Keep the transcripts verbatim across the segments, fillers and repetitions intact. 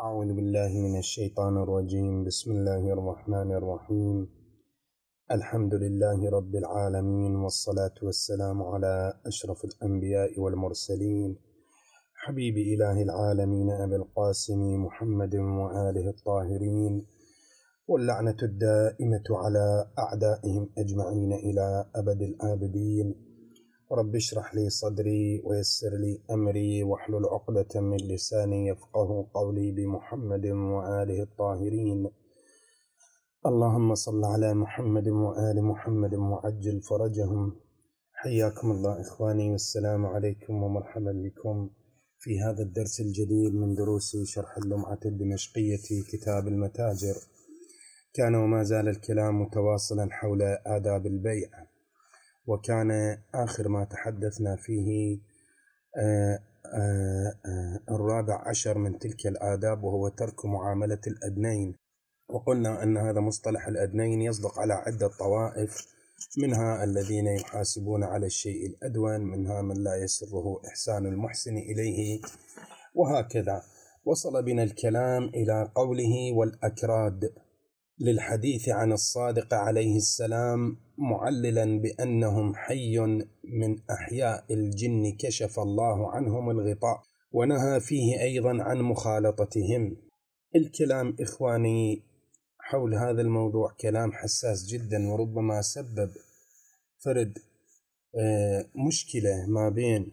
أعوذ بالله من الشيطان الرجيم. بسم الله الرحمن الرحيم. الحمد لله رب العالمين، والصلاة والسلام على أشرف الأنبياء والمرسلين، حبيب إله العالمين أبي القاسم محمد وآله الطاهرين، واللعنة الدائمة على أعدائهم أجمعين إلى أبد الآبدين. رب اشرح لي صدري ويسر لي أمري واحلل عقدة من لساني يفقه قولي، بمحمد وآله الطاهرين. اللهم صل على محمد وآل محمد وعجل فرجهم. حياكم الله إخواني، والسلام عليكم ومرحبا بكم في هذا الدرس الجديد من دروس شرح اللمعة الدمشقية كتاب المتاجر. كان وما زال الكلام متواصلا حول آداب البيع، وكان آخر ما تحدثنا فيه آآ آآ الرابع عشر من تلك الآداب، وهو ترك معاملة الأدنين. وقلنا أن هذا مصطلح الأدنين يصدق على عدة طوائف، منها الذين يحاسبون على الشيء الأدون، منها من لا يسره إحسان المحسن إليه، وهكذا. وصل بنا الكلام إلى قوله والأكراد للحديث عن الصادق عليه السلام، معللا بأنهم حي من أحياء الجن كشف الله عنهم الغطاء، ونهى فيه أيضا عن مخالطتهم. الكلام إخواني حول هذا الموضوع كلام حساس جدا، وربما سبب فرد مشكلة ما بين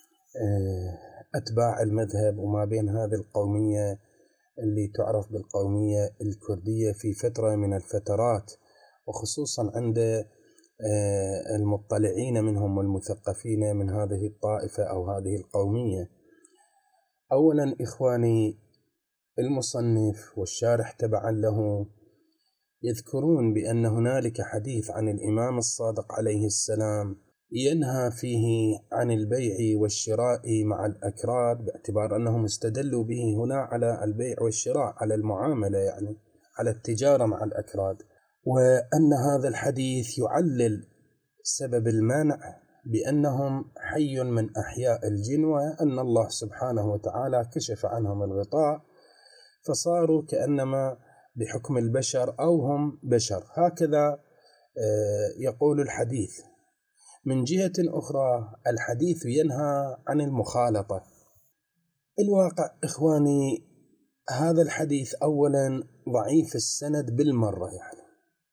أتباع المذهب وما بين هذه القومية اللي تعرف بالقومية الكردية في فترة من الفترات، وخصوصا عند المطلعين منهم والمثقفين من هذه الطائفة أو هذه القومية. أولا إخواني، المصنف والشارح تبعا له يذكرون بأن هنالك حديث عن الإمام الصادق عليه السلام ينهى فيه عن البيع والشراء مع الأكراد، باعتبار أنهم استدلوا به هنا على البيع والشراء، على المعاملة، يعني على التجارة مع الأكراد، وأن هذا الحديث يعلل سبب المنع بأنهم حي من أحياء الجن، وأن الله سبحانه وتعالى كشف عنهم الغطاء فصاروا كأنما بحكم البشر أو هم بشر، هكذا يقول الحديث. من جهة أخرى الحديث ينهى عن المخالطة. الواقع إخواني هذا الحديث أولا ضعيف السند بالمرة، يعني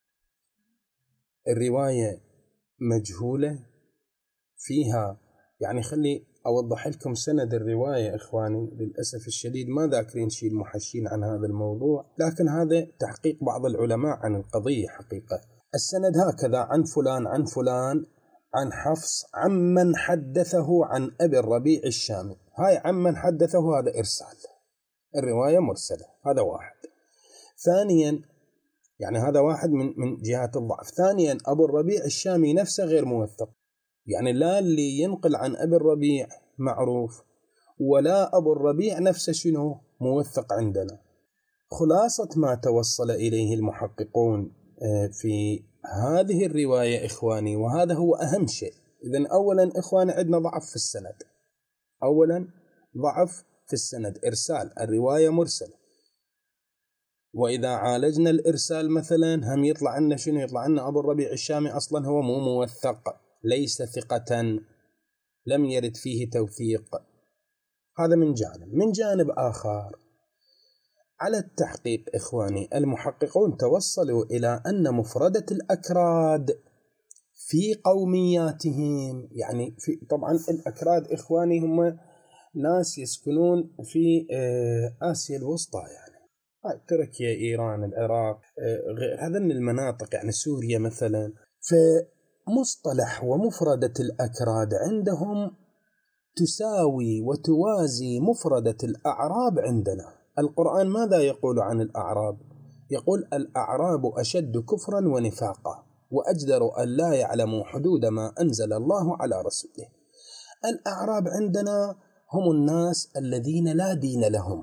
الرواية مجهولة فيها، يعني خلي أوضح لكم سند الرواية إخواني. للأسف الشديد ما ذاكرين شيء المحشين عن هذا الموضوع، لكن هذا تحقيق بعض العلماء عن القضية حقيقة. السند هكذا: عن فلان عن فلان عن حفص عمن حدثه عن أبي الربيع الشامي. هاي عمن حدثه هذا إرسال، الرواية مرسلة، هذا واحد. ثانيا يعني هذا واحد من من جهات الضعف. ثانيا أبو الربيع الشامي نفسه غير موثق، يعني لا اللي ينقل عن أبي الربيع معروف، ولا أبو الربيع نفسه شنو موثق عندنا. خلاصة ما توصل إليه المحققون في هذه الرواية إخواني، وهذا هو أهم شيء. إذن أولا إخواني عندنا ضعف في السند، أولا ضعف في السند، إرسال، الرواية مرسلة. وإذا عالجنا الإرسال مثلا هم يطلع عنا شنو؟ يطلع عنا أبو الربيع الشامي أصلا هو مو موثق، ليس ثقة، لم يرد فيه توثيق. هذا من جانب. من جانب آخر على التحقيق إخواني، المحققون توصلوا إلى أن مفردة الأكراد في قومياتهم، يعني في طبعا الأكراد إخواني هم ناس يسكنون في آسيا الوسطى، يعني تركيا، إيران، العراق، غير هذا من المناطق، يعني سوريا مثلا. فمصطلح ومفردة الأكراد عندهم تساوي وتوازي مفردة الأعراب عندنا. القرآن ماذا يقول عن الأعراب؟ يقول الأعراب أشد كفرا ونفاقا وأجدر أن لا يعلموا حدود ما أنزل الله على رسوله. الأعراب عندنا هم الناس الذين لا دين لهم،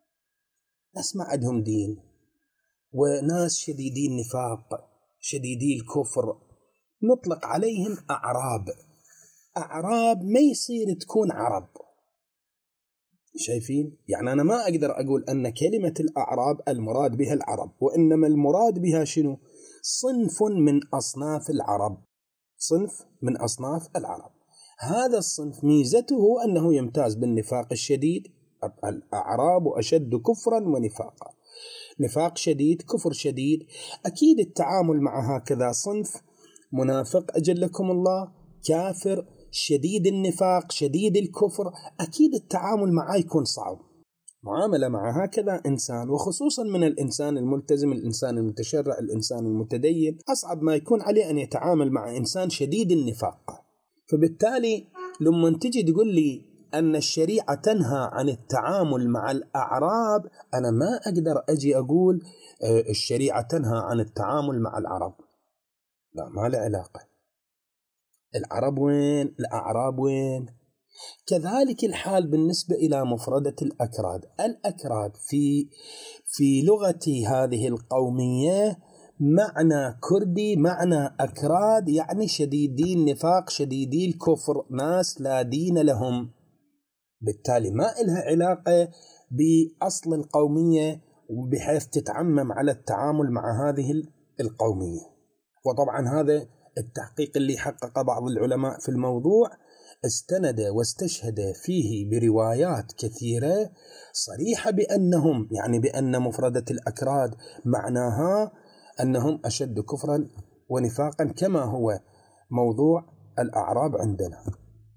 ناس ما عندهم دين، وناس شديدي النفاق، شديدي الكفر، نطلق عليهم أعراب. أعراب ما يصير تكون عرب، شايفين؟ يعني أنا ما أقدر أقول أن كلمة الأعراب المراد بها العرب، وإنما المراد بها شنو؟ صنف من أصناف العرب، صنف من أصناف العرب. هذا الصنف ميزته أنه يمتاز بالنفاق الشديد. الأعراب أشد كفرا ونفاقا، نفاق شديد، كفر شديد. أكيد التعامل مع هكذا صنف منافق أجلكم الله، كافر شديد النفاق شديد الكفر، أكيد التعامل معه يكون صعب. معاملة مع هكذا إنسان، وخصوصا من الإنسان الملتزم، الإنسان المتشرع، الإنسان المتدين، أصعب ما يكون عليه أن يتعامل مع إنسان شديد النفاق. فبالتالي لما تجي تقول لي أن الشريعة تنهى عن التعامل مع الأعراب، أنا ما أقدر أجي أقول الشريعة تنهى عن التعامل مع العرب، لا، ما له علاقة. العرب وين؟ الأعراب وين؟ كذلك الحال بالنسبة إلى مفردة الأكراد. الأكراد في في لغة هذه القومية معنى كردي، معنى أكراد يعني شديدي النفاق شديدي الكفر، ناس لا دين لهم. بالتالي ما إلها علاقة بأصل القومية بحيث تتعمم على التعامل مع هذه القومية. وطبعا هذا التحقيق اللي حقق بعض العلماء في الموضوع استند واستشهد فيه بروايات كثيرة صريحة بأنهم يعني بأن مفردة الأكراد معناها أنهم أشد كفرا ونفاقا كما هو موضوع الأعراب عندنا.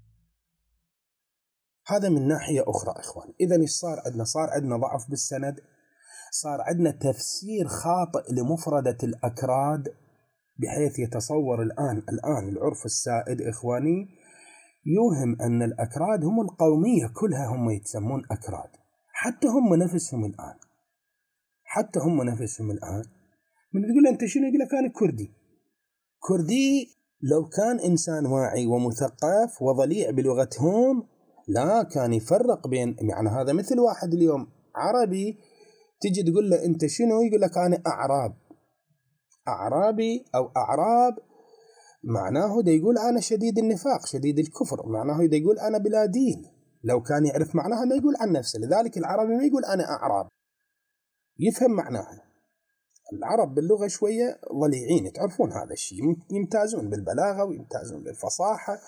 هذا من ناحية أخرى إخوان. إذن صار عندنا صار عندنا ضعف بالسند، صار عندنا تفسير خاطئ لمفردة الأكراد، بحيث يتصور الآن الآن العرف السائد إخواني يوهم أن الأكراد هم القومية كلها، هم يتسمون أكراد، حتى هم نفسهم الآن حتى هم نفسهم الآن من تقول أنت شنو؟ يقول لك أنا كردي. كردي لو كان إنسان واعي ومثقف وضليع بلغتهم لا كان يفرق بين، يعني هذا مثل واحد اليوم عربي تجي تقول له أنت شنو؟ يقول لك أنا أعراب. أعرابي أو أعراب معناه دا يقول أنا شديد النفاق شديد الكفر، معناه دا يقول أنا بلا دين. لو كان يعرف معناها ما يقول عن نفسه. لذلك العربي ما يقول أنا أعراب، يفهم معناها. العرب باللغة شوية ضليعين، تعرفون هذا الشيء، يمتازون بالبلاغة ويمتازون بالفصاحة.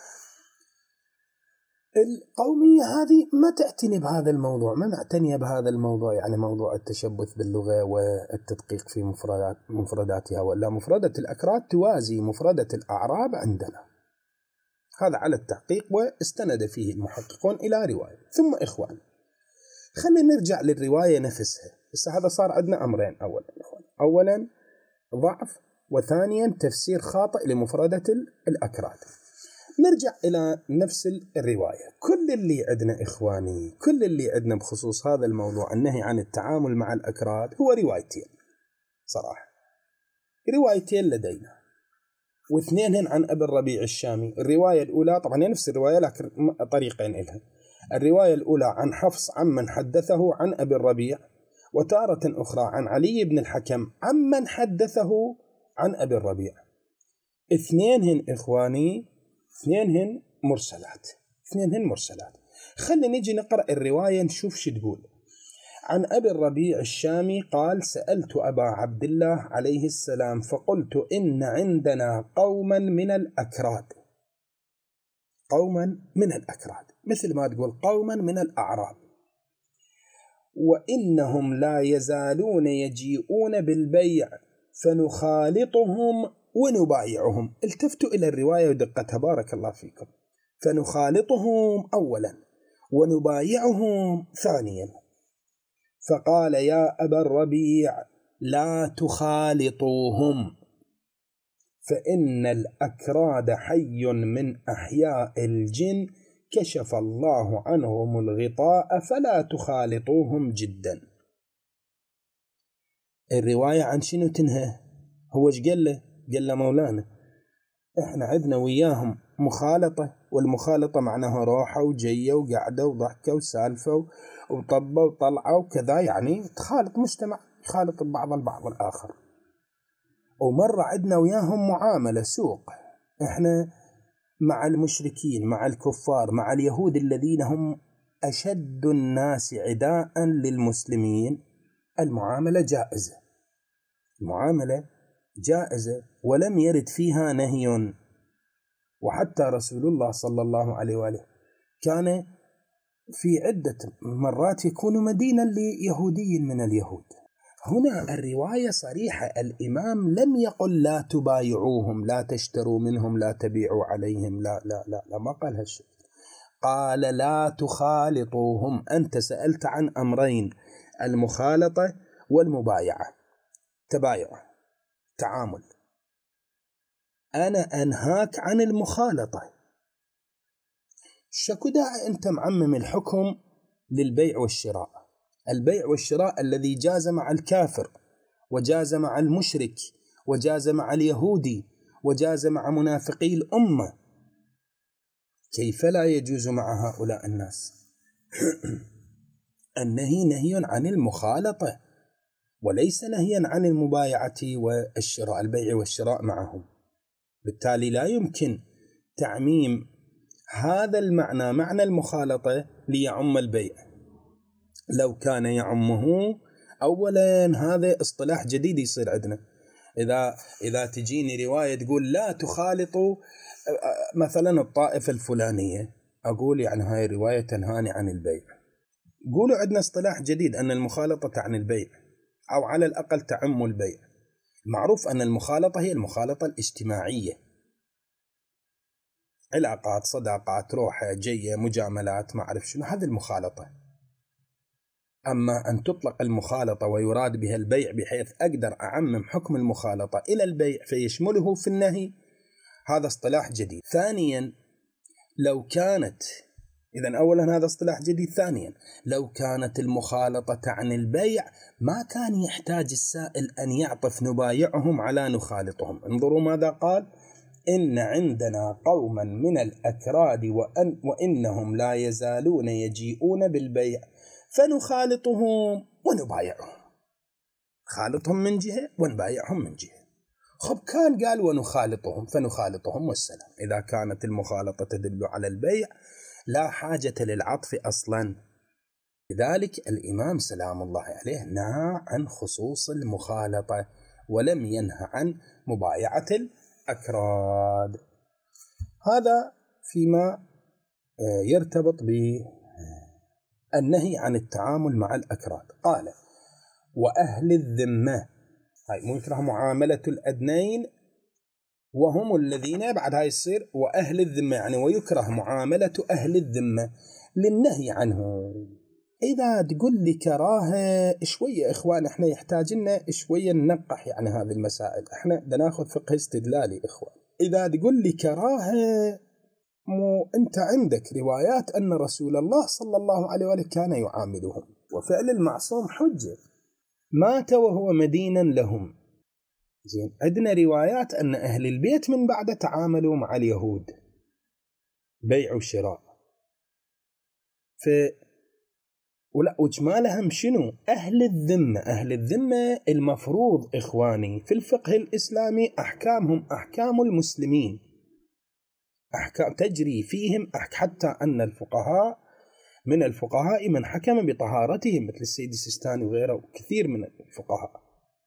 القومية هذه ما تعتني بهذا الموضوع، ما معتنية بهذا الموضوع، يعني موضوع التشبث باللغة والتدقيق في مفردات مفرداتها. ولا مفردة الأكراد توازي مفردة الأعراب عندنا، هذا على التحقيق واستند فيه المحققون إلى رواية. ثم إخوان خلينا نرجع للرواية نفسها. بس هذا صار عندنا أمرين، أولا إخوان أولا ضعف، وثانيا تفسير خاطئ لمفردة الأكراد. نرجع إلى نفس الرواية. كل اللي عندنا إخواني كل اللي عندنا بخصوص هذا الموضوع النهي عن التعامل مع الأكراد هو روايتين صراحة، روايتين لدينا، واثنين عن أبي الربيع الشامي. الرواية الأولى طبعا نفس الرواية لكن طريقين إلها. الرواية الأولى عن حفص عمن حدثه عن أبي الربيع، وتارة أخرى عن علي بن الحكم عمن حدثه عن أبي الربيع. اثنينهن إخواني اثنينهن مرسلات اثنينهن مرسلات. خلينا نيجي نقرأ الرواية نشوف شو تقول. عن أبي الربيع الشامي قال: سألت أبا عبد الله عليه السلام فقلت إن عندنا قوما من الأكراد، قوما من الأكراد مثل ما تقول قوما من الأعراب، وإنهم لا يزالون يجيئون بالبيع فنخالطهم ونبايعهم. التفتوا إلى الرواية ودقتها بارك الله فيكم. فنخالطهم أولا ونبايعهم ثانيا. فقال: يا أبا الربيع لا تخالطوهم، فإن الأكراد حي من أحياء الجن كشف الله عنهم الغطاء فلا تخالطوهم جدا. الرواية عن شنو تنهى؟ هو ايش قال له؟ قال له مولانا احنا عندنا وياهم مخالطة، والمخالطة معناها روحة وجية وقعدة وضحكة وسالفة وطبة وطلعة وكذا، يعني تخالط مجتمع يخالط بعض البعض الآخر. ومرة عندنا وياهم معاملة سوق، احنا مع المشركين مع الكفار مع اليهود الذين هم أشد الناس عداء للمسلمين المعاملة جائزة، المعاملة جائزة ولم يرد فيها نهي. وحتى رسول الله صلى الله عليه وآله كان في عدة مرات يكون مدينا ليهودي من اليهود. هنا الرواية صريحة، الإمام لم يقل لا تبايعوهم، لا تشتروا منهم، لا تبيعوا عليهم، لا لا لا, لا ما قال هالشيء. قال لا تخالطوهم. أنت سألت عن أمرين، المخالطة والمبايعة، تبايع تعامل. أنا أنهاك عن المخالطة. شكو داعي أنت معمم الحكم للبيع والشراء؟ البيع والشراء الذي جاز مع الكافر وجاز مع المشرك وجاز مع اليهودي وجاز مع منافقي الأمة، كيف لا يجوز مع هؤلاء الناس؟ النهي نهي عن المخالطة وليس نهيا عن المبايعة والشراء، البيع والشراء معهم. بالتالي لا يمكن تعميم هذا المعنى معنى المخالطة ليعم البيع. لو كان يعمه، أولا هذا اصطلاح جديد يصير عندنا. إذا إذا تجيني رواية تقول لا تخالطوا مثلا الطائفة الفلانية، أقول يعني هاي الرواية تنهاني عن البيع. قولوا عندنا اصطلاح جديد أن المخالطة تعني البيع، أو على الأقل تعم البيع. معروف أن المخالطة هي المخالطة الاجتماعية، علاقات، صداقات، روحة، جية، مجاملات، ما أعرف شنو، هذه المخالطة. أما أن تطلق المخالطة ويراد بها البيع بحيث أقدر أعمم حكم المخالطة إلى البيع فيشمله في النهي، هذا اصطلاح جديد. ثانيا لو كانت إذن أولا هذا اصطلاح جديد. ثانيا لو كانت المخالطة تعني البيع ما كان يحتاج السائل أن يعطف نبايعهم على نخالطهم. انظروا ماذا قال: إن عندنا قوما من الأكراد وأن وإنهم لا يزالون يجيئون بالبيع فنخالطهم ونبايعهم. خالطهم من جهة ونبايعهم من جهة. خب كان قال ونخالطهم فنخالطهم والسلام. إذا كانت المخالطة تدل على البيع لا حاجة للعطف أصلا. لذلك الإمام سلام الله عليه نهى عن خصوص المخالطة ولم ينهى عن مبايعة الأكراد. هذا فيما يرتبط بالنهي عن التعامل مع الأكراد. قال: وأهل الذمة، هاي مكره معاملة الأدنين وهم الذين بعد هاي يصير وأهل الذمة، يعني ويكره معاملة أهل الذمة للنهي عنه. إذا تقول لي كراهة شوية إخوان، إحنا يحتاجنا شوية ننقح يعني هذه المسائل، إحنا بناخذ فقه استدلالي إخوان. إذا تقول لي كراهة، مو أنت عندك روايات أن رسول الله صلى الله عليه وآله كان يعاملهم، وفعل المعصوم حجة، مات وهو مدينا لهم. زين، عندنا روايات أن أهل البيت من بعد تعاملوا مع اليهود بيع وشراء. ف ولا وجمالهم شنو؟ أهل الذمة. أهل الذمة المفروض إخواني في الفقه الإسلامي أحكامهم أحكام المسلمين، أحكام تجري فيهم، حتى أن الفقهاء من الفقهاء من حكم بطهارتهم مثل السيد السيستاني وغيره وكثير من الفقهاء.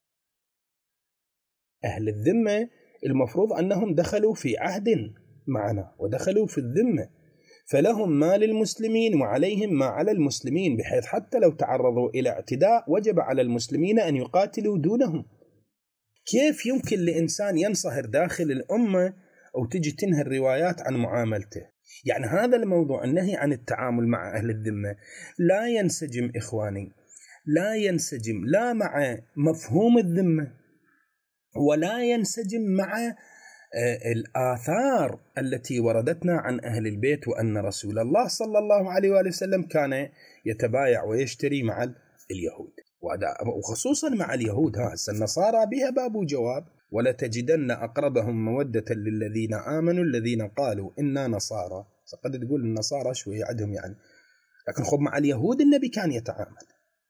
أهل الذمة المفروض أنهم دخلوا في عهد معنا ودخلوا في الذمة، فلهم ما للمسلمين وعليهم ما على المسلمين، بحيث حتى لو تعرضوا إلى اعتداء وجب على المسلمين أن يقاتلوا دونهم. كيف يمكن لإنسان ينصهر داخل الأمة أو تجي تنهي الروايات عن معاملته؟ يعني هذا الموضوع النهي عن التعامل مع أهل الذمة لا ينسجم إخواني، لا ينسجم لا مع مفهوم الذمة ولا ينسجم مع الآثار التي وردتنا عن أهل البيت، وأن رسول الله صلى الله عليه وآله وسلم كان يتبايع ويشتري مع اليهود، وخصوصا مع اليهود. ها النصارى بها باب جواب: ولا تجدن أقربهم مودة للذين آمنوا الذين قالوا إنا نصارى. قد تقول النصارى شوية عندهم يعني، لكن خب مع اليهود النبي كان يتعامل.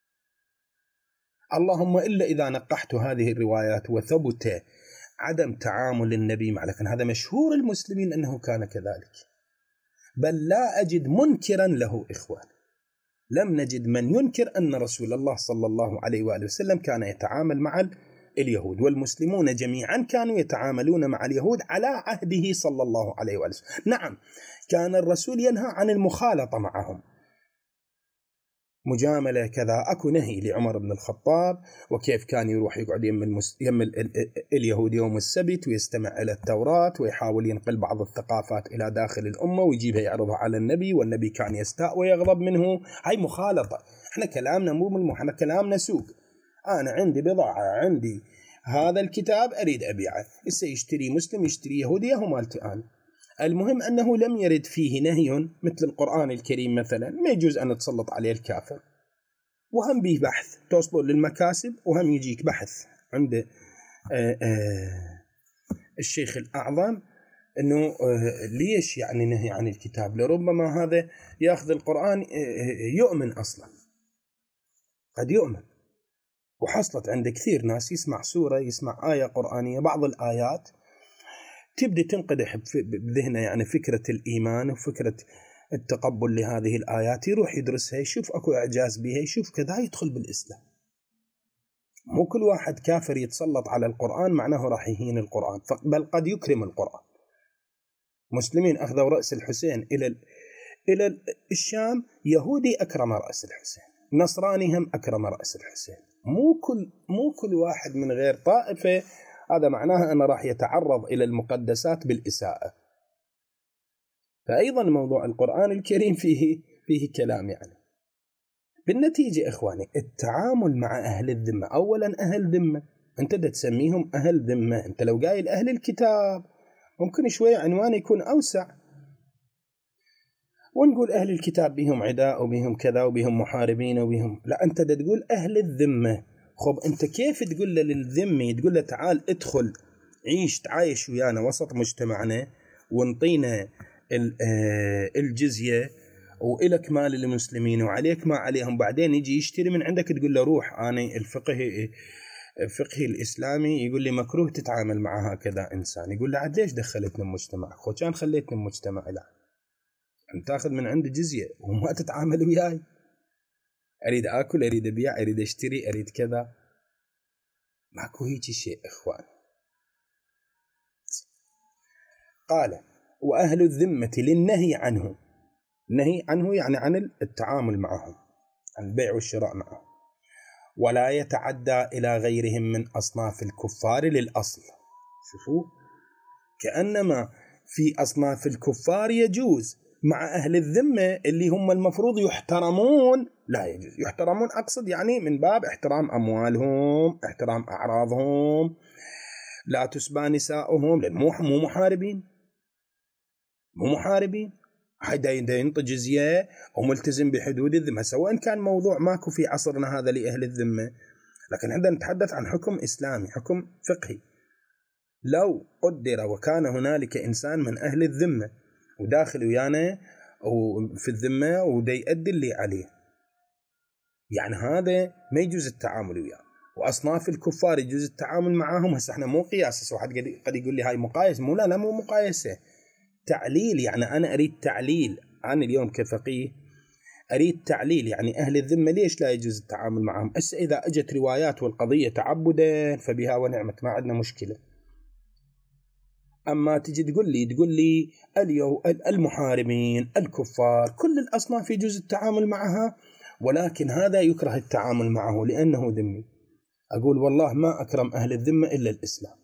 اللهم إلا إذا نقحت هذه الروايات وثبت عدم تعامل النبي مع، لكن هذا مشهور المسلمين أنه كان كذلك، بل لا أجد منكرا له إخوان. لم نجد من ينكر أن رسول الله صلى الله عليه وآله وسلم كان يتعامل مع اليهود، والمسلمون جميعا كانوا يتعاملون مع اليهود على عهده صلى الله عليه وآله وسلم. نعم، كان الرسول ينهى عن المخالطة معهم، مجاملة كذا. أكو نهي لعمر بن الخطاب، وكيف كان يروح يقعد يم, المس... يم ال... ال... اليهود يوم السبت ويستمع إلى التوراة ويحاول ينقل بعض الثقافات إلى داخل الأمة ويجيبها يعرضها على النبي، والنبي كان يستاء ويغضب منه. هاي مخالطة. احنا كلامنا مو من احنا كلامنا سوق. أنا عندي بضاعة، عندي هذا الكتاب أريد أبيعه، إسا يشتري مسلم يشتري يهودي هو مالتي أنا. المهم أنه لم يرد فيه نهي مثل القرآن الكريم مثلا، ما يجوز أن تسلط عليه الكافر، وهم به بحث توصلوا للمكاسب، وهم يجيك بحث عند آآ آآ الشيخ الأعظم أنه ليش يعني نهي عن الكتاب، لربما هذا يأخذ القرآن يؤمن أصلا، قد يؤمن. وحصلت عند كثير ناس يسمع سورة، يسمع آية قرآنية، بعض الآيات تبدأ تنقدح بذهنه يعني فكرة الإيمان وفكرة التقبل لهذه الآيات، يروح يدرسها، يشوف أكو إعجاز بها، يشوف كذا، يدخل بالإسلام. مو كل واحد كافر يتسلط على القرآن معناه راح يهين القرآن، بل قد يكرم القرآن. مسلمين أخذوا رأس الحسين إلى إلى الشام، يهودي أكرم رأس الحسين، نصراني هم أكرم رأس الحسين. مو كل مو كل واحد من غير طائفة هذا معناه أنه راح يتعرض إلى المقدسات بالإساءة. فأيضا موضوع القرآن الكريم فيه فيه كلام يعني. بالنتيجة إخواني، التعامل مع أهل الذمة، أولا أهل ذمة أنت دا تسميهم أهل ذمة، أنت لو قايل أهل الكتاب ممكن شوية عنوان يكون أوسع، ونقول أهل الكتاب بهم عداء وبهم كذا وبهم محاربين وبهم، لا، أنت دا تقول أهل الذمة. خب أنت كيف تقول له للذمي، تقول له تعال ادخل عيش تعايش ويانا وسط مجتمعنا ونطينا الجزية وإلك مال للمسلمين وعليك ما عليهم، بعدين يجي يشتري من عندك تقول له روح أنا الفقه الفقه الإسلامي يقول لي مكروه تتعامل مع هكذا إنسان. يقول له عاد ليش دخلتني مجتمعك؟ خو كان خليتني مجتمع، لا أنت تأخذ من عنده جزية وما تتعامل وياي. أريد أكل، أريد أبيع، أريد أشتري، أريد كذا، ماكو هيك شيء إخوان. قال وأهل الذمة للنهي عنه، النهي عنه يعني عن التعامل معهم، عن البيع والشراء معهم، ولا يتعدى إلى غيرهم من أصناف الكفار للأصل. شوفوا، كأنما في أصناف الكفار يجوز، مع أهل الذمة اللي هم المفروض يحترمون لا يجوز. يحترمون أقصد يعني من باب احترام أموالهم، احترام أعراضهم، لا تسبى نساؤهم، لأن مو محاربين، مو محاربين، حدا ينطي جزية وملتزم بحدود الذمة، سواء كان موضوع ماكو في عصرنا هذا لأهل الذمة، لكن عندنا نتحدث عن حكم إسلامي، حكم فقهي. لو قدر وكان هنالك إنسان من أهل الذمة وداخل ويانا وفي الذمة ودا يؤدي اللي عليه، يعني هذا ما يجوز التعامل وياه. وأصناف الكفار يجوز التعامل معهم. هسه احنا مو قياس، واحد قد يقول لي هاي مقايس، مو لا لا مو مقايسة، تعليل. يعني أنا أريد تعليل، أنا اليوم كفقيه أريد تعليل، يعني أهل الذمة ليش لا يجوز التعامل معهم. أس إذا أجت روايات والقضية تعبدا فبها ونعمت، ما عندنا مشكلة. أما تجي تقول لي تقول لي اليو المحاربين الكفار كل الأصناف يجوز التعامل معها، ولكن هذا يكره التعامل معه لأنه ذمي. أقول والله ما أكرم أهل الذمة إلا الإسلام،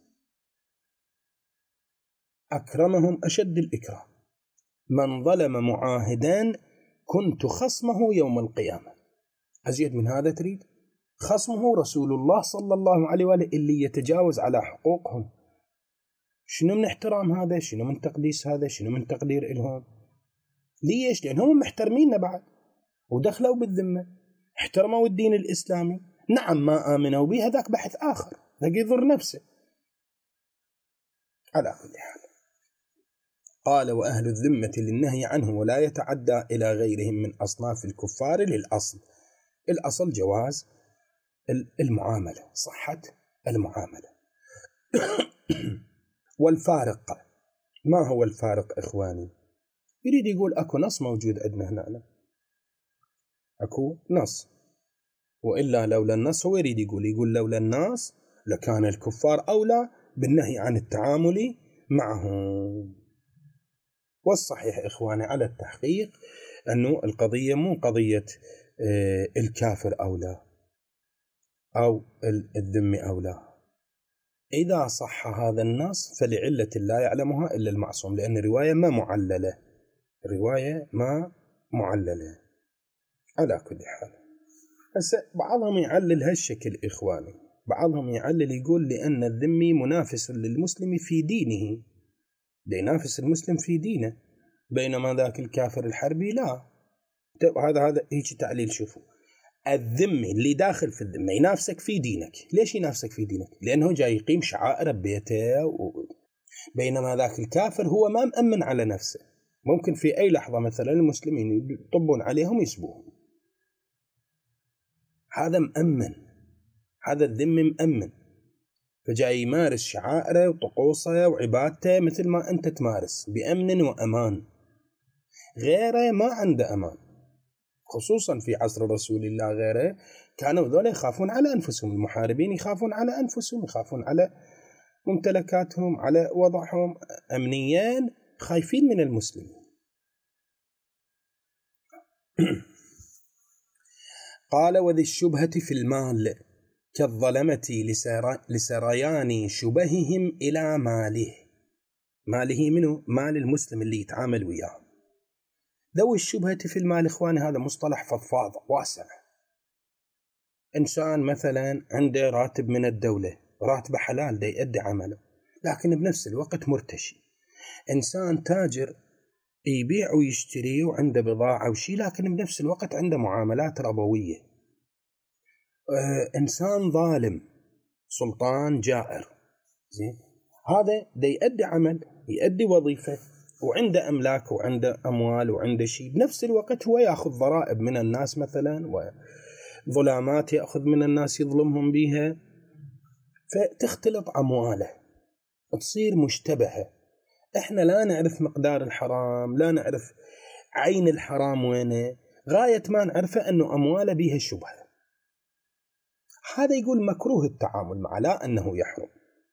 أكرمهم أشد الإكرام. من ظلم معاهدا كنت خصمه يوم القيامة. أزيد من هذا تريد؟ خصمه رسول الله صلى الله عليه وآله اللي يتجاوز على حقوقهم. شنو من احترام هذا؟ شنو من تقديس هذا؟ شنو من تقدير إلهم؟ ليش؟ لأنهم محترميننا بعد ودخلوا بالذمة، احترموا الدين الإسلامي. نعم ما آمنوا به هذاك بحث آخر، ذاك يضر نفسه. على كل حال قال وأهل الذمة للنهي عنه ولا يتعدى إلى غيرهم من أصناف الكفار للأصل. الأصل جواز المعاملة، صحة المعاملة. والفارق، ما هو الفارق إخواني؟ يريد يقول أكو نص موجود عندنا هنا، أكو نص، وإلا لولا النص هو يريد يقول يقول لولا الناس لكان الكفار أولى بالنهي عن التعامل معهم. والصحيح إخواني على التحقيق أنه القضية مو قضية الكافر أولى أو الذمي أولى. إذا صح هذا النص فلعلة لا يعلمها إلا المعصوم، لأن الرواية ما معللة، الرواية ما معللة. على كل حال هسه بعضهم يعلل هالشكل إخواني، بعضهم يعلل يقول لأن الذمي منافس للمسلم في دينه، لينافس المسلم في دينه، بينما ذاك الكافر الحربي لا. هذا هذا هيك تعليل. شوفوا، الذمي اللي داخل في الذمة ينافسك في دينك. ليش ينافسك في دينك؟ لأنه جاي يقيم شعائر ببيته و... بينما ذاك الكافر هو ما مأمن على نفسه، ممكن في أي لحظة مثلا المسلمين يطبون عليهم يسبوهم. هذا مأمن، هذا الذمي مأمن، فجاي يمارس شعائره وطقوسه وعبادته مثل ما أنت تمارس بأمن وأمان. غيره ما عنده أمان، خصوصا في عصر رسول الله غيره كانوا ذولا يخافون على أنفسهم، المحاربين يخافون على أنفسهم، يخافون على ممتلكاتهم، على وضعهم أمنيا، خايفين من المسلمين. قال وذي الشبهة في المال كالظلمة لسريان شبههم إلى ماله. ماله منه؟ مال المسلم اللي يتعامل وياه. ذوي الشبهة في المال إخواني هذا مصطلح فضفاض واسع. إنسان مثلا عنده راتب من الدولة، راتب حلال، دا يؤدي عمله، لكن بنفس الوقت مرتشي. إنسان تاجر يبيع ويشتري وعنده بضاعة وشي، لكن بنفس الوقت عنده معاملات ربوية. آه إنسان ظالم، سلطان جائر، زين، هذا دا يؤدي عمل، يؤدي وظيفة، وعنده أملاك وعنده أموال وعنده شيء، بنفس الوقت هو يأخذ ضرائب من الناس مثلا، وظلامات يأخذ من الناس يظلمهم بيها، فتختلط أمواله، تصير مشتبهة. إحنا لا نعرف مقدار الحرام، لا نعرف عين الحرام وينه، غاية ما نعرفه أنه أمواله بيها شبهة. هذا يقول مكروه التعامل معه، لا أنه يحرم.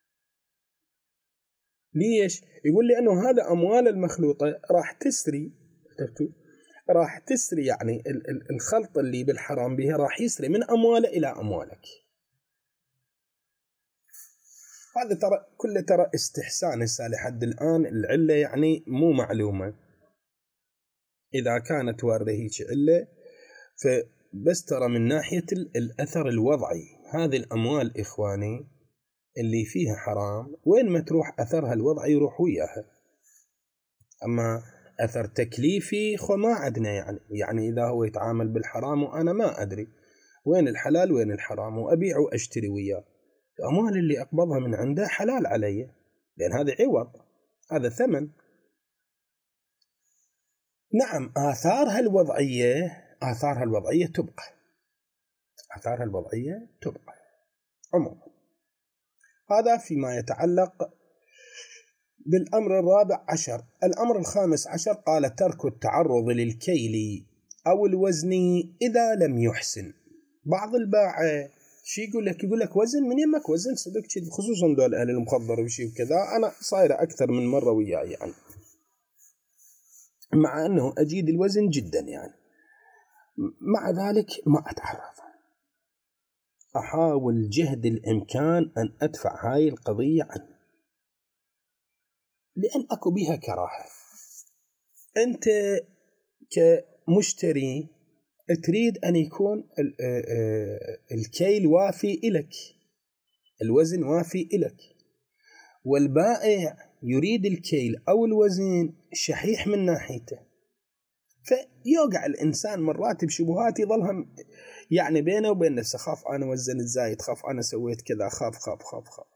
ليش؟ يقول لي أنه هذا أموال المخلوطة راح تسري، راح تسري يعني الخلط اللي بالحرام بها راح يسري من أمواله إلى أموالك. هذا ترى كله ترى استحسان هسه لحد الآن، العلة يعني مو معلومة. إذا كانت واردة هيك علة، فبس ترى من ناحية الأثر الوضعي، هذه الأموال إخواني اللي فيها حرام وين ما تروح أثرها الوضعي يروح وياها. أما أثر تكليفي خو ما عدنا، يعني يعني إذا هو يتعامل بالحرام وأنا ما أدري وين الحلال وين الحرام، وأبيع وأشتري وياه، الأموال اللي أقبضها من عنده حلال علي، لأن هذا عوض، هذا ثمن. نعم آثارها الوضعية، آثارها الوضعية تبقى، آثارها الوضعية تبقى عموما. هذا فيما يتعلق بالأمر الرابع عشر. الأمر الخامس عشر قال ترك التعرض للكيل أو الوزن إذا لم يحسن. بعض الباعة شي يقول لك، يقول لك وزن من يمك وزن صدق، خصوصا دول أهل المخضر وشي وكذا. أنا صايرة أكثر من مرة وياي يعني، مع أنه أجيد الوزن جدا يعني، مع ذلك ما أتعرض، أحاول جهد الإمكان أن أدفع هاي القضية عنه، لأن أكو بها كراهة. أنت كمشتري تريد أن يكون الكيل وافي إلك، الوزن وافي إلك، والبائع يريد الكيل أو الوزن شحيح من ناحيته، فيوقع الإنسان مرات بشبهات يظلها يعني بينه وبين نفسه، خاف أنا وزنت زايد، خاف أنا سويت كذا، خاف خاف خاف خاف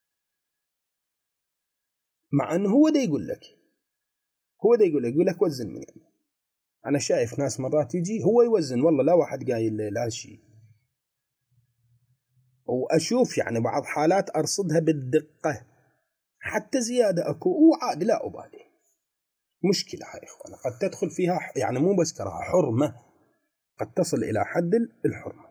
مع أنه هو ده يقول لك، هو ده يقول لك يقول لك وزن من يعني. أنا شايف ناس مرات يجي هو يوزن، والله لا واحد قايل لا شيء، وأشوف يعني بعض حالات أرصدها بالدقة حتى زيادة أكو، وعاد لا أبالي. مشكلة هاي إخوانا قد تدخل فيها يعني مو بس كراهة، حرمة، قد تصل إلى حد الحرمة.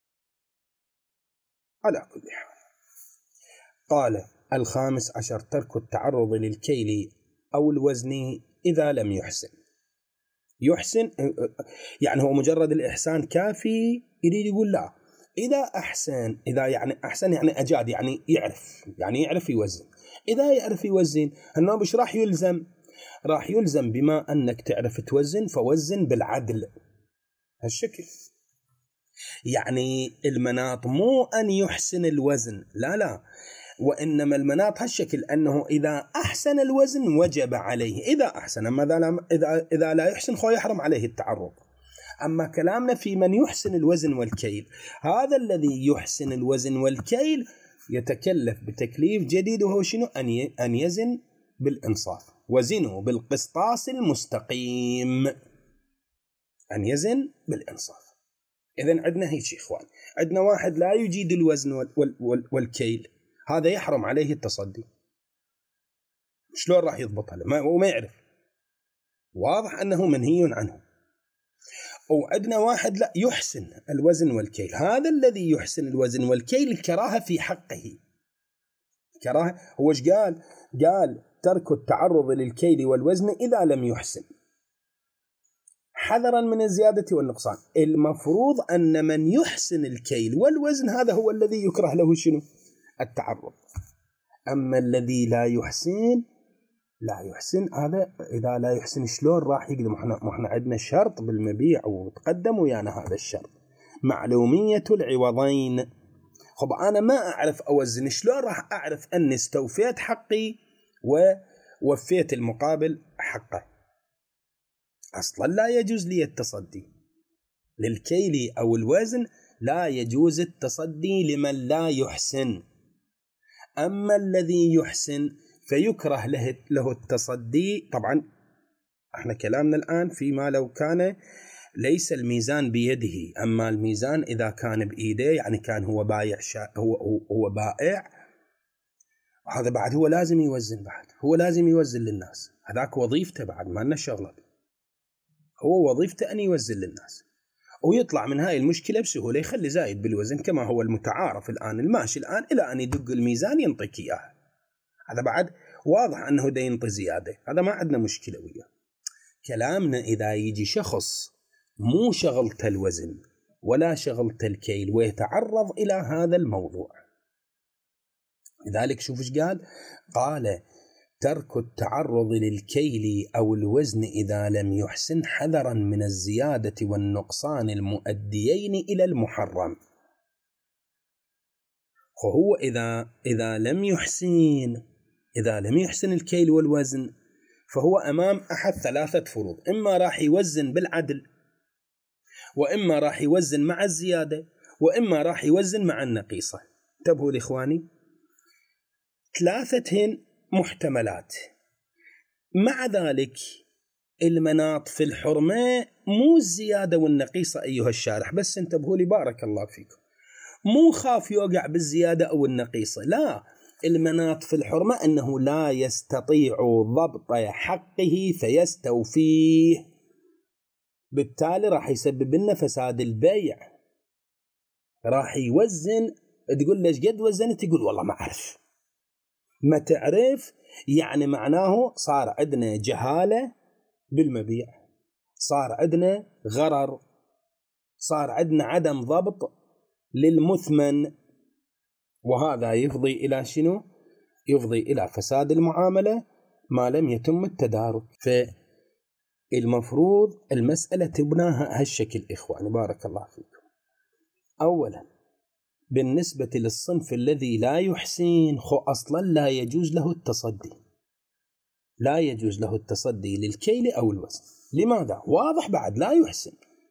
على كل حال، قال الخامس عشر ترك التعرض للكيل أو الوزن إذا لم يحسن. يحسن يعني هو مجرد الإحسان كافي؟ يريد يقول لا، إذا أحسن، إذا يعني أحسن يعني أجاد، يعني يعرف، يعني يعرف يوزن. إذا يعرف يوزن أنه مش راح يلزم، راح يلزم بما أنك تعرف توزن فوزن بالعدل. هالشكل يعني المناط مو أن يحسن الوزن، لا لا، وإنما المناط هالشكل أنه إذا أحسن الوزن وجب عليه، إذا أحسن، أما إذا إذا لا يحسن خو يحرم عليه التعرض. أما كلامنا في من يحسن الوزن والكيل، هذا الذي يحسن الوزن والكيل يتكلف بتكليف جديد، وهو شنو؟ أن يزن بالإنصاف، وزنوا بالقسطاس المستقيم، أن يزن بالإنصاف. إذن عندنا هيك إخوان، عندنا واحد لا يجيد الوزن والكيل، هذا يحرم عليه التصدي. شلون راح يضبطها؟ وما يعرف، واضح أنه منهي عنه. وعندنا واحد لا يحسن الوزن والكيل، هذا الذي يحسن الوزن والكيل الكراهة في حقه. كراهة هو ايش قال؟ قال ترك التعرض للكيل والوزن إذا لم يحسن، حذرا من الزيادة والنقصان. المفروض أن من يحسن الكيل والوزن هذا هو الذي يكره له شنو؟ التعرض. أما الذي لا يحسن لا يحسن هذا إذا لا يحسن شلون راح يقدم؟ احنا احنا عندنا شرط بالمبيع وتقدم ويانا هذا الشرط، معلومية العوضين. خب أنا ما أعرف أوزن، شلون راح أعرف أني استوفيت حقي ووفيت المقابل حقه؟ أصلا لا يجوز لي التصدي للكيل أو الوزن، لا يجوز التصدي لمن لا يحسن. أما الذي يحسن فيكره له, له التصدي. طبعا احنا كلامنا الآن فيما لو كان ليس الميزان بيده، أما الميزان إذا كان بإيده، يعني كان هو بايع شا هو, هو, هو بائع، هذا بعد هو لازم يوزن، بعد هو لازم يوزن للناس، هذاك وظيفته، بعد ما لنا شغلة، هو وظيفته أن يوزن للناس، ويطلع من هاي المشكلة بسهولة، يخلي زايد بالوزن كما هو المتعارف الآن الماشي الآن، إلى أن يدق الميزان ينطيك إياه، هذا بعد واضح أنه دا ينطي زيادة، هذا ما عندنا مشكلة وياه. كلامنا إذا يجي شخص مو شغلته الوزن ولا شغلته الكيل ويتعرض إلى هذا الموضوع، لذلك شوف ايش قال؟ قال ترك التعرض للكيل أو الوزن إذا لم يحسن، حذرا من الزيادة والنقصان المؤديين إلى المحرم. وهو إذا إذا لم يحسن إذا لم يحسن الكيل والوزن فهو أمام أحد ثلاثة فروض، إما راح يوزن بالعدل، وإما راح يوزن مع الزيادة، وإما راح يوزن مع النقيصة. انتبهوا لإخواني، ثلاثتهن محتملات. مع ذلك المناط في الحرمة مو الزيادة والنقيصة أيها الشارح، بس انتبهوا لي بارك الله فيكم، مو خاف يوقع بالزيادة أو النقيصة، لا، المناط في الحرمة أنه لا يستطيع ضبط حقه فيستوفيه، بالتالي راح يسبب لنا فساد البيع. راح يوزن، تقول ليش قد وزنت؟ يقول والله ما أعرف. ما تعرف يعني معناه صار عندنا جهالة بالمبيع، صار عندنا غرر، صار عندنا عدم ضبط للمثمن، وهذا يفضي إلى شنو؟ يفضي إلى فساد المعاملة ما لم يتم التدارك. فالمفروض المسألة تبناها هالشكل إخواني بارك الله فيكم. أولا بالنسبة للصنف الذي لا يحسن، خو أصلا لا يجوز له التصدي، لا يجوز له التصدي للكيل أو الوزن. لماذا؟ واضح بعد لا يحسن.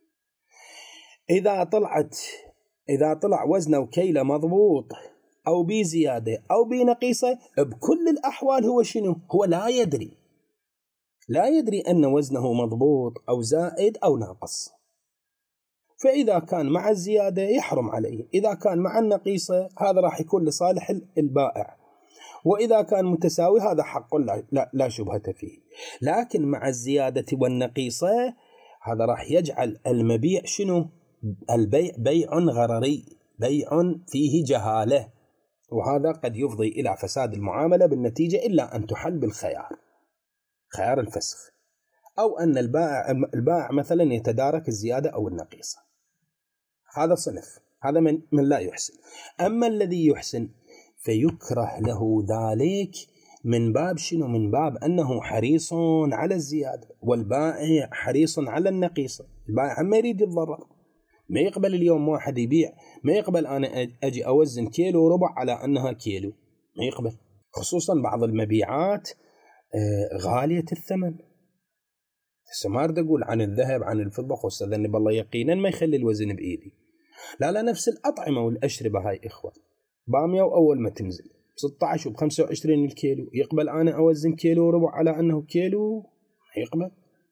إذا طلعت إذا طلع وزنه وكيله مضبوط أو بزيادة أو بنقيصة، بكل الأحوال هو شنو؟ هو لا يدري لا يدري أن وزنه مضبوط أو زائد أو ناقص. فإذا كان مع الزيادة يحرم عليه، إذا كان مع النقيصة هذا راح يكون لصالح البائع، وإذا كان متساوي هذا حق لا, لا, لا شبهة فيه. لكن مع الزيادة والنقيصة هذا راح يجعل المبيع شنو؟ البيع بيع غرري، بيع فيه جهالة، وهذا قد يفضي إلى فساد المعاملة بالنتيجة، إلا أن تحل بالخيار، خيار الفسخ، أو أن البائع البائع مثلا يتدارك الزيادة أو النقيصة. هذا صنف، هذا من, من لا يحسن. أما الذي يحسن فيكره له ذلك من باب شنو؟ من باب أنه حريص على الزيادة، والبائع حريص على النقيصة. البائع ما يريد يتضرر، ما يقبل اليوم واحد يبيع، ما يقبل أنا أجي أوزن كيلو وربع على أنها كيلو، ما يقبل. خصوصا بعض المبيعات غالية الثمن. ما أريد أقول عن الذهب عن الفضة، خصوصا بالله يقينا ما يخلي الوزن بإيدي. لا لا، نفس الأطعمة والأشربة هاي إخوة، بامية وأول ما تنزل ستة عشر وبخمسة وعشرين الكيلو، يقبل أنا أوزن كيلو وربع على أنه كيلو؟ يقبل.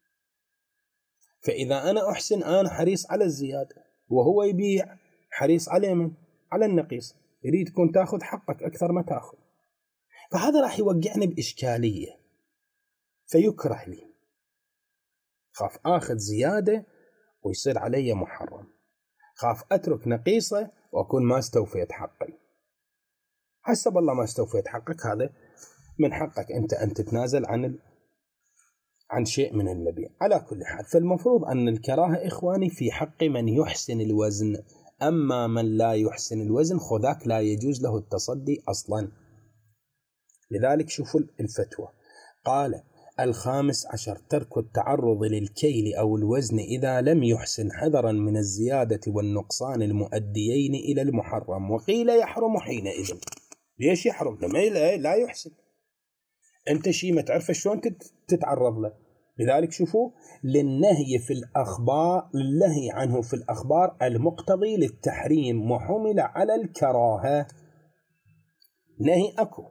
فإذا أنا أحسن أنا حريص على الزيادة، وهو يبيع حريص على من؟ على النقيص، يريد تكون تأخذ حقك أكثر ما تأخذ. فهذا راح يوقعني بإشكالية، فيكره لي، خاف آخذ زيادة ويصير علي محرم، خاف أترك نقيصة وأكون ما استوفيت حقي. حسب الله ما استوفيت حقك، هذا من حقك أنت أن تتنازل عن ال... عن شيء من المبيع. على كل حال، فالمفروض أن الكراهة إخواني في حق من يحسن الوزن، أما من لا يحسن الوزن خذاك لا يجوز له التصدي أصلا. لذلك شوفوا الفتوى، قال الخامس عشر ترك التعرض للكيل أو الوزن إذا لم يحسن، حذرا من الزيادة والنقصان المؤديين إلى المحرم. وقيل يحرم حينئذ. ليش يحرم؟ لما لا يحسن، أنت شيء ما تعرف شلون تتعرض له. لذلك شوفوا، للنهي في الأخبار، للنهي عنه في الأخبار المقتضي للتحريم وحمل على الكراهة. نهي أكو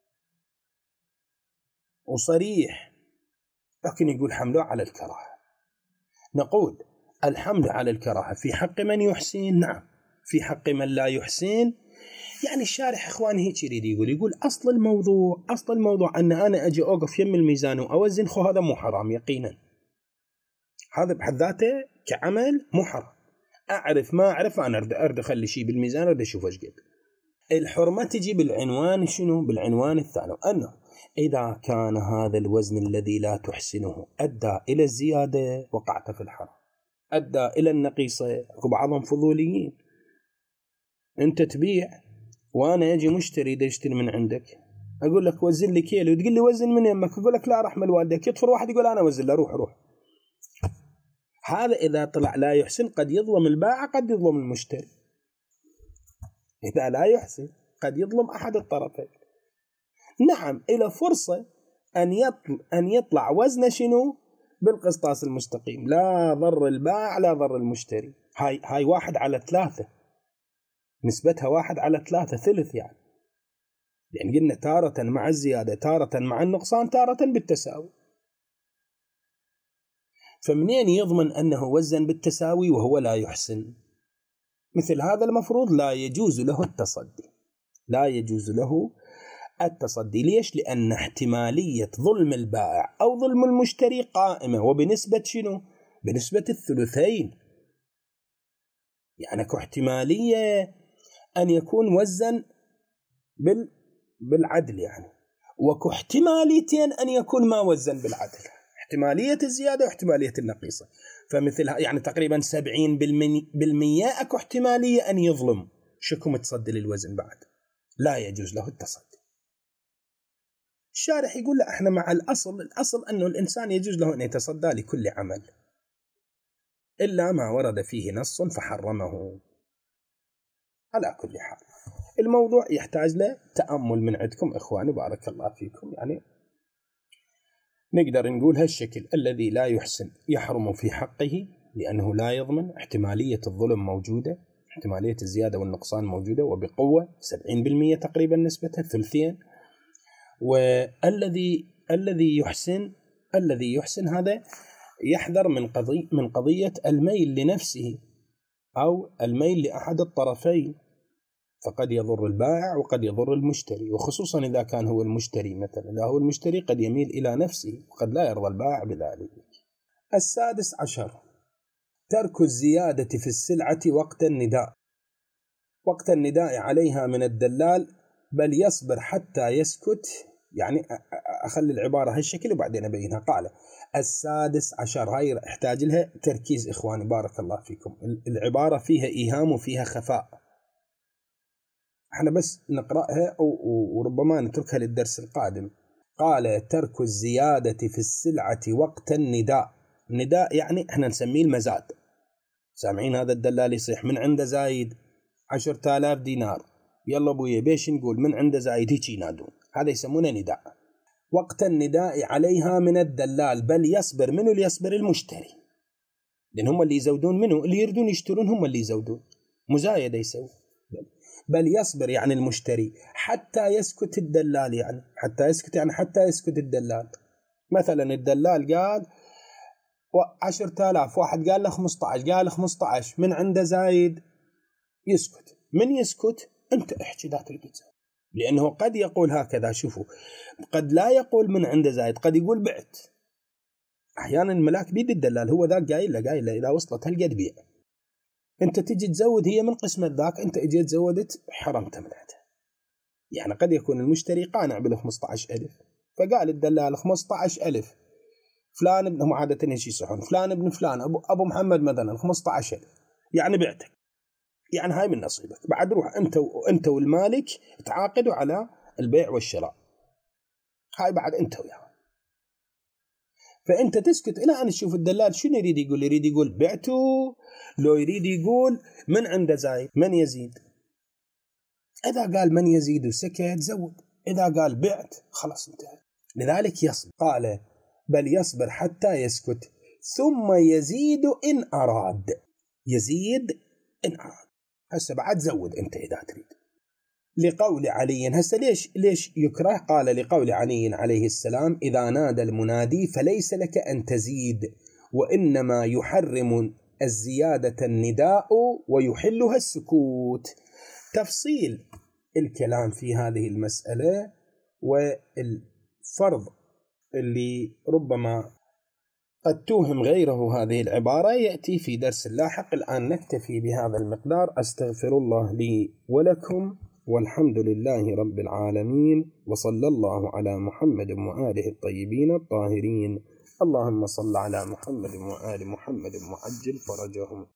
وصريح، لكن يقول حمله على الكراهة. نقول الحمل على الكراهة في حق من يحسن، نعم. في حق من لا يحسن، يعني الشارح إخواني هيك يريد يقول يقول أصل الموضوع أصل الموضوع أن أنا أجي أوقف يم الميزان وأوزن، خو هذا مو حرام يقينا، هذا بحد ذاته كعمل مو حرام. أعرف ما أعرف، أنا أرد أرد أخلي شيء بالميزان، أرد أشوف إيش قد. الحرمة تجي بالعنوان شنو؟ بالعنوان الثاني، أنه إذا كان هذا الوزن الذي لا تحسنه أدى إلى الزيادة وقعت في الحرام، أدى إلى النقيصة، وبعضهم فضوليين. أنت تبيع وأنا أجي مشتري دا يشتري من عندك، أقول لك وزن لي كيلو، تقول لي وزن من يمك، أقول لك لا رحمة الوالدك، يطفر واحد يقول أنا وزن له، روح روح. هذا إذا طلع لا يحسن قد يظلم البائع، قد يظلم المشتري. إذا لا يحسن قد يظلم أحد الطرفين. نعم، إلى فرصة أن يطلع, أن يطلع وزن شنو؟ بالقسطاس المستقيم، لا ضر البائع لا ضر المشتري. هاي هاي واحد على ثلاثة، نسبتها واحد على ثلاثة، ثلث يعني. يعني قلنا تارة مع الزيادة، تارة مع النقصان، تارة بالتساوي. فمنين يضمن أنه وزن بالتساوي وهو لا يحسن؟ مثل هذا المفروض لا يجوز له التصدي، لا يجوز له التصدي. ليش؟ لأن احتمالية ظلم البائع أو ظلم المشتري قائمة، وبنسبة شنو؟ بنسبة الثلثين. يعني احتمالية أن يكون وزن بال بالعدل يعني، وكاحتماليتين أن يكون ما وزن بالعدل، احتمالية الزيادة واحتمالية النقيصة. فمثل يعني تقريبا سبعين بالمية أكو احتمالية أن يظلم، شكم تصدي للوزن بعد، لا يجوز له التصدي. الشارح يقول لا، احنا مع الأصل، الأصل أنه الإنسان يجوز له أن يتصدى لكل عمل إلا ما ورد فيه نص فحرمه. على كل حال الموضوع يحتاج له تأمل من عندكم إخواني، بارك الله فيكم. يعني نقدر نقول هالشكل: الذي لا يحسن يحرم في حقه لأنه لا يضمن، احتمالية الظلم موجودة، احتمالية الزيادة والنقصان موجودة وبقوة، سبعين بالمية تقريبا نسبتها، ثلثين. والذي الذي يحسن الذي يحسن هذا يحذر من قضية من قضية الميل لنفسه أو الميل لأحد الطرفين، فقد يضر البائع وقد يضر المشتري، وخصوصا إذا كان هو المشتري مثلا، إذا هو المشتري قد يميل إلى نفسه وقد لا يرضى البائع بذلك. السادس عشر ترك الزيادة في السلعة وقت النداء، وقت النداء عليها من الدلال بل يصبر حتى يسكت. يعني أخلي العبارة هالشكل وبعدين أبينها. قال السادس عشر، هاي احتاج لها تركيز إخواني بارك الله فيكم، العبارة فيها إيهام وفيها خفاء، احنا بس نقرأها وربما نتركها للدرس القادم. قال ترك الزيادة في السلعة وقت النداء. النداء يعني احنا نسميه المزاد. سامعين هذا الدلال يصيح من عنده زايد عشرة آلاف دينار، يلا ابويا بيش نقول من عنده زايد، هيك ينادون، هذا يسمونه نداء. وقت النداء عليها من الدلال بل يصبر. منو اللي يصبر؟ المشتري، لأن هم اللي يزودون، منو اللي يردون يشترون هم اللي يزودون، مزايدة يسوي. بل يصبر يعني المشتري حتى يسكت الدلال، يعني حتى يسكت يعني حتى يسكت الدلال. مثلا الدلال قال عشرة آلاف، واحد قال له خمسة عشر، قال خمسة عشر، من عنده زايد يسكت. من يسكت؟ أنت احكي ذات تريد تسوي، لأنه قد يقول هكذا، شوفوا قد لا يقول من عنده زايد، قد يقول بعت. أحيانا الملاك بيد الدلال، هو ذاك قايل له قايل له إذا وصلت هالقد بيع، أنت تجي تزود، هي من قسمة ذاك، أنت اجيت زودت حرمت من عنده. يعني قد يكون المشتري قانع بال خمسة عشر ألف، فقال الدلال خمسة عشر ألف، فلان ابن، هم عادة ايش يصحون، فلان ابن فلان أبو, أبو محمد مثلا خمسة عشر ألف، يعني بعتك، يعني هاي من نصيبك، بعد روح أنت وأنت والمالك تعاقدوا على البيع والشراء، هاي بعد أنت وياه. فأنت تسكت إلى أن تشوف الدلال شنو يريد يقول. يريد يقول بعته، لو يريد يقول من عنده زايد من يزيد. إذا قال من يزيد وسكت زود، إذا قال بعت خلاص انتهى. لذلك يصبر. قال بل يصبر حتى يسكت ثم يزيد إن أراد. يزيد إن أراد، هسه بعد زود أنت إذا تريد. لقول علي، هسه ليش ليش يكره؟ قال لقول علي عليه السلام إذا نادى المنادي فليس لك أن تزيد، وإنما يحرم الزيادة النداء ويحلها السكوت. تفصيل الكلام في هذه المسألة والفرض اللي ربما قد توهم غيره هذه العبارة يأتي في درس لاحق. الآن نكتفي بهذا المقدار. أستغفر الله لي ولكم، والحمد لله رب العالمين، وصلى الله على محمد وآله الطيبين الطاهرين. اللهم صل على محمد وآل محمد وعجل فرجهم.